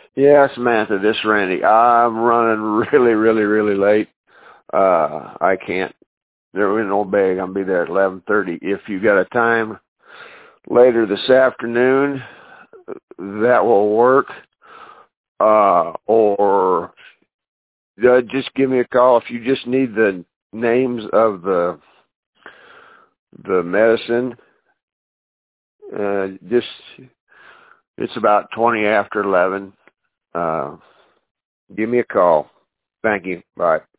Yeah, Samantha, this is Randy. I'm running really, really, really late. I can't. There is no bag. I'll be there at 11:30. If you got a time later this afternoon, that will work. Or just give me a call if you just need the names of the medicine. It's about 20 after 11. Give me a call. Thank you. Bye.